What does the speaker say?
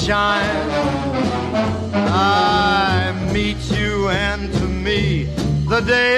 sunshine. I meet you, and to me the day